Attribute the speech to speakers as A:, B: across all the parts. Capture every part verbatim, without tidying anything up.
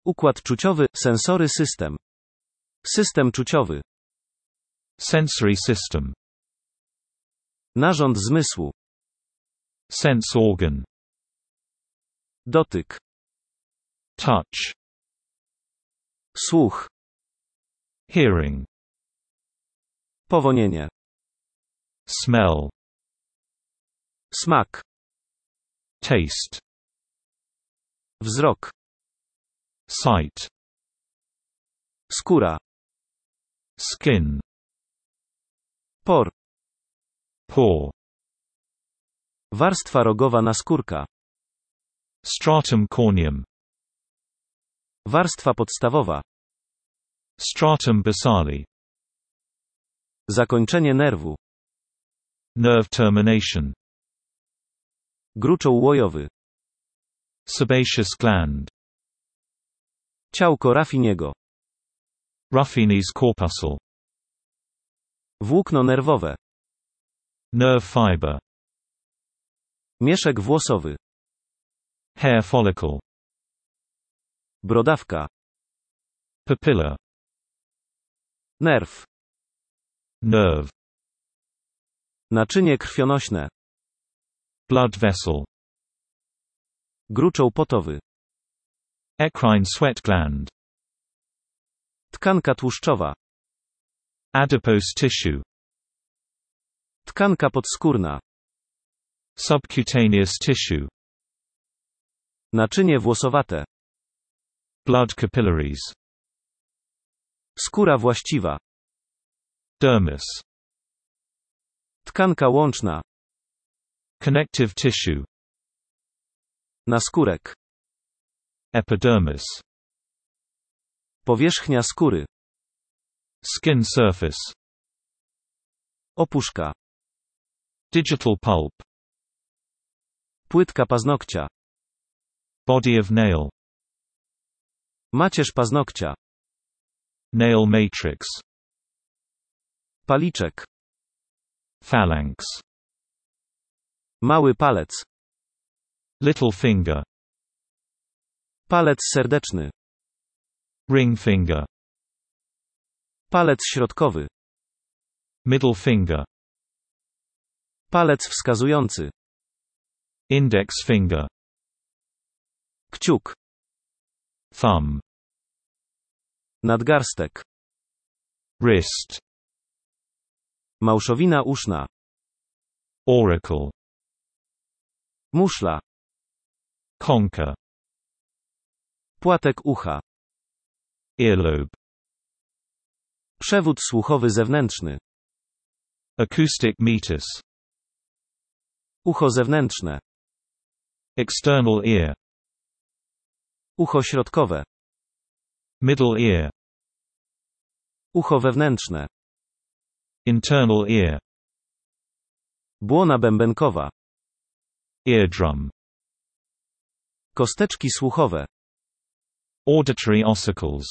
A: Układ czuciowy, sensory system. System czuciowy.
B: Sensory system.
A: Narząd zmysłu.
B: Sense organ.
A: Dotyk.
B: Touch.
A: Słuch.
B: Hearing.
A: Powonienie.
B: Smell.
A: Smak.
B: Taste.
A: Wzrok.
B: Sight.
A: Skóra.
B: Skin.
A: Por.
B: Pore.
A: Warstwa rogowa naskórka.
B: Stratum corneum.
A: Warstwa podstawowa.
B: Stratum basale.
A: Zakończenie nerwu.
B: Nerve termination.
A: Gruczoł łojowy.
B: Sebaceous gland.
A: Ciałko Raffiniego.
B: Ruffini's corpuscle.
A: Włókno nerwowe.
B: Nerve fiber.
A: Mieszek włosowy.
B: Hair follicle.
A: Brodawka.
B: Papilla.
A: Nerw.
B: Nerve.
A: Naczynie krwionośne.
B: Blood vessel.
A: Gruczoł potowy.
B: Eccrine sweat gland.
A: Tkanka tłuszczowa.
B: Adipose tissue.
A: Tkanka podskórna.
B: Subcutaneous tissue.
A: Naczynie włosowate.
B: Blood capillaries.
A: Skóra właściwa.
B: Dermis.
A: Tkanka łączna.
B: Connective tissue.
A: Naskórek.
B: Epidermis.
A: Powierzchnia skóry.
B: Skin surface.
A: Opuszka.
B: Digital pulp.
A: Płytka paznokcia.
B: Body of nail.
A: Macierz paznokcia.
B: Nail matrix.
A: Paliczek.
B: Phalanx.
A: Mały palec.
B: Little finger.
A: Palec serdeczny.
B: Ring finger.
A: Palec środkowy.
B: Middle finger.
A: Palec wskazujący.
B: Index finger.
A: Kciuk.
B: Thumb.
A: Nadgarstek.
B: Wrist.
A: Małszowina uszna.
B: Auricle.
A: Muszla.
B: Concha.
A: Płatek ucha.
B: Earlobe.
A: Przewód słuchowy zewnętrzny.
B: Acoustic meatus.
A: Ucho zewnętrzne.
B: External ear.
A: Ucho środkowe.
B: Middle ear.
A: Ucho wewnętrzne.
B: Internal ear.
A: Błona bębenkowa.
B: Eardrum.
A: Kosteczki słuchowe.
B: Auditory ossicles.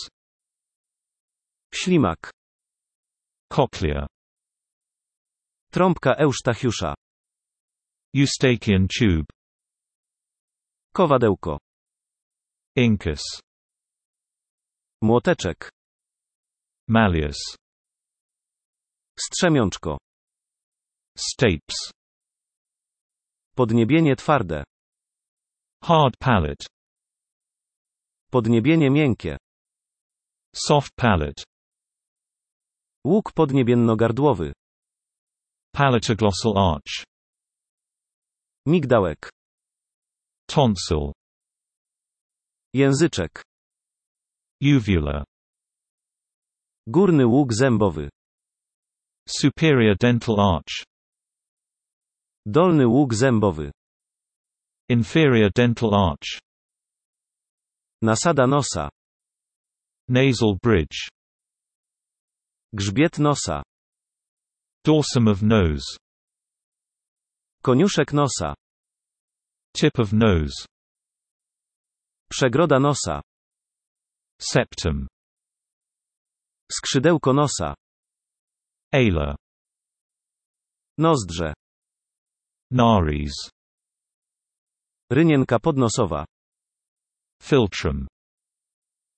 A: Ślimak.
B: Cochlea.
A: Trąbka Eustachiusza.
B: Eustachian tube.
A: Kowadełko.
B: Incus.
A: Młoteczek.
B: Malleus.
A: Strzemiączko.
B: Stapes.
A: Podniebienie twarde.
B: Hard palate.
A: Podniebienie miękkie.
B: Soft palate.
A: Łuk podniebienno-gardłowy.
B: Palatoglossal arch.
A: Migdałek.
B: Tonsil.
A: Języczek.
B: Uvula.
A: Górny łuk zębowy.
B: Superior dental arch.
A: Dolny łuk zębowy.
B: Inferior dental arch.
A: Nasada nosa.
B: Nasal bridge.
A: Grzbiet nosa.
B: Dorsum of nose.
A: Koniuszek nosa.
B: Tip of nose.
A: Przegroda nosa.
B: Septum.
A: Skrzydełko nosa.
B: Alar.
A: Nozdrze.
B: Nares.
A: Rynienka podnosowa.
B: Philtrum.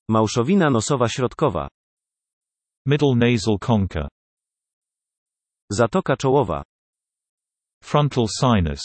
A: Małszowina nosowa środkowa.
B: Middle nasal concha.
A: Zatoka czołowa.
B: Frontal sinus.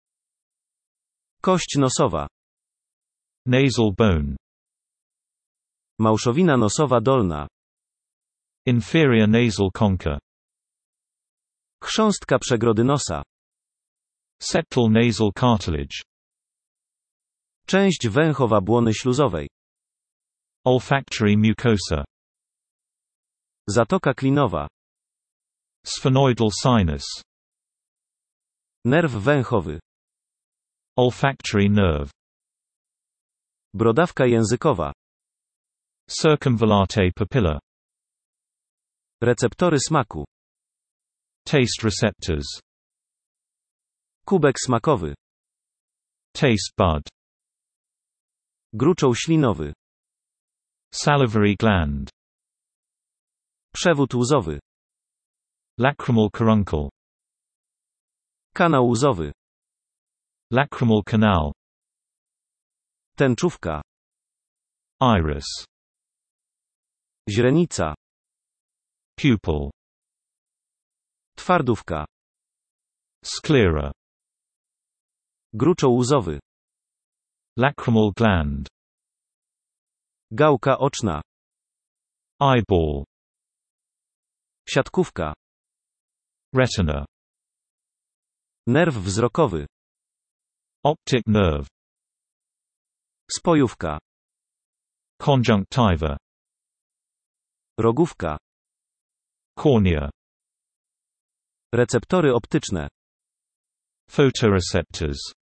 A: Kość nosowa.
B: Nasal bone.
A: Małszowina nosowa dolna.
B: Inferior nasal concha.
A: Chrząstka przegrody nosa.
B: Septal nasal cartilage.
A: Część węchowa błony śluzowej.
B: Olfactory mucosa.
A: Zatoka klinowa.
B: Sphenoidal sinus.
A: Nerw węchowy.
B: Olfactory nerve.
A: Brodawka językowa.
B: Circumvallate papilla.
A: Receptory smaku.
B: Taste receptors.
A: Kubek smakowy.
B: Taste bud.
A: Gruczoł ślinowy.
B: Salivary gland.
A: Przewód łzowy.
B: Lacrimal caruncle.
A: Kanał łzowy.
B: Lacrimal canal.
A: Tęczówka.
B: Iris.
A: Źrenica.
B: Pupil.
A: Twardówka.
B: Sclera.
A: Gruczoł łzowy.
B: Lacrimal gland.
A: Gałka oczna.
B: Eyeball.
A: Siatkówka.
B: Retina.
A: Nerw wzrokowy.
B: Optic nerve.
A: Spojówka.
B: Conjunctiva.
A: Rogówka.
B: Cornea.
A: Receptory optyczne.
B: Photoreceptors.